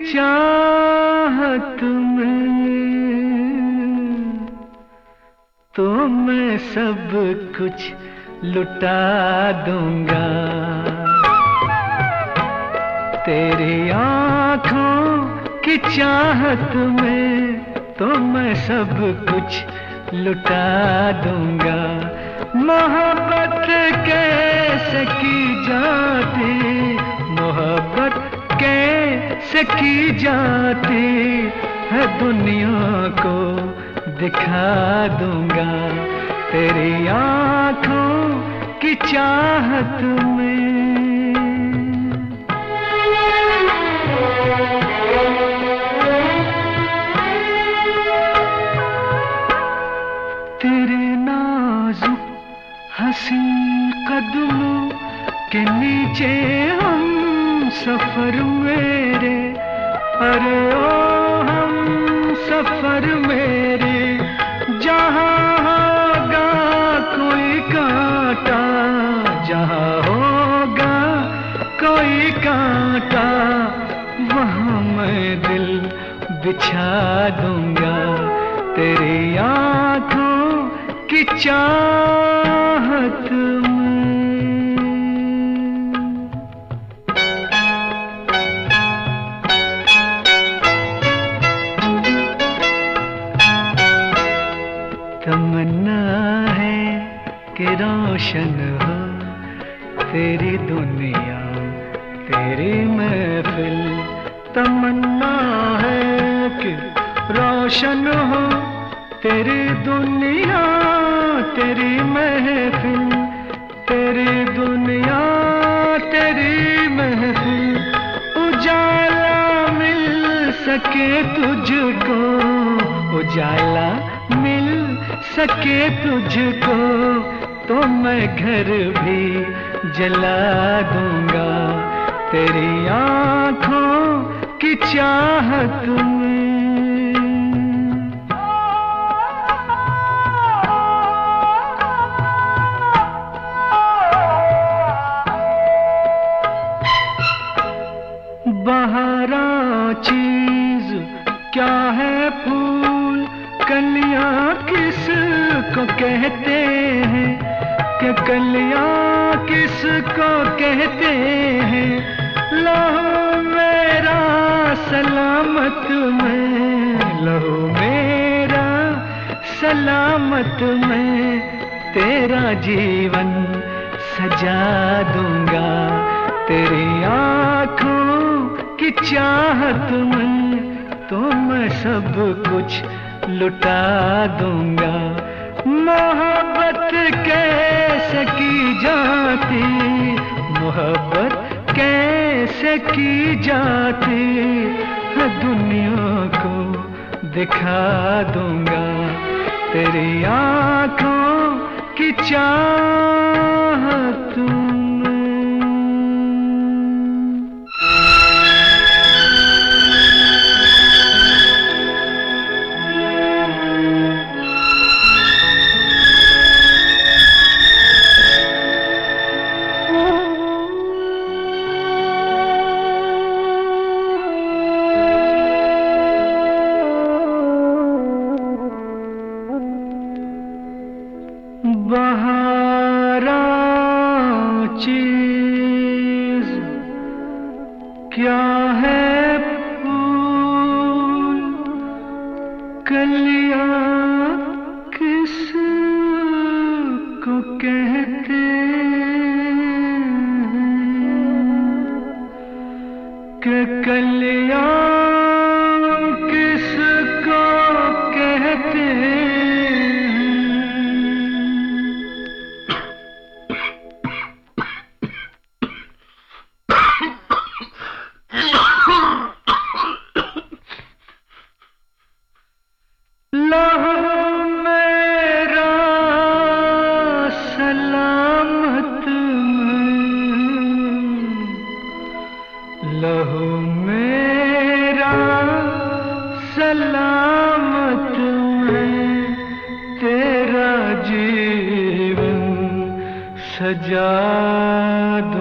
चाहत में तो मैं सब कुछ लुटा दूंगा। तेरी आँखों की चाहत में तो मैं सब कुछ लुटा दूंगा। मोहब्बत कैसे की जाती, मोहब्बत कैसे की जाती है दुनिया को दिखा दूंगा। तेरी आँखों की चाहत में। तेरे नाजुक हंसी कदमों के नीचे हम सफर मेरे, अरे ओ हम सफर मेरे। जहाँ होगा कोई कांटा, जहाँ होगा कोई कांटा, वहाँ मैं दिल बिछा दूंगा। तेरी आँखों की चाहत में। तमन्ना है कि रोशन हो तेरी दुनिया, तेरी महफिल। तमन्ना है कि रोशन हो तेरी दुनिया, तेरी महफिल। तेरी दुनिया तेरी महफिल। उजाला मिल सके तुझको, उजाला मिल सके तुझको तो मैं घर भी जला दूंगा। तेरी आँखों की चाहत में। बहारा चीज क्या है, फूल कलियां किसको कहते हैं, कि कलियां किसको कहते हैं। लहू मेरा सलामत में, लहू मेरा सलामत में, तेरा जीवन सजा दूंगा। तेरी आँखों की चाहत में तो मैं सब कुछ लुटा दूंगा। मोहब्बत कैसे की जाती, मोहब्बत कैसे की जाती है दुनिया को दिखा दूंगा। तेरी आँखों की चाहत में। बहारा चीज क्या है, फूल कलियां किसको कहते हैं, कि कलियां किसको कहते हैं। लहू मेरा सलामत में, लहू मेरा सलामत में, तेरा जीवन सजा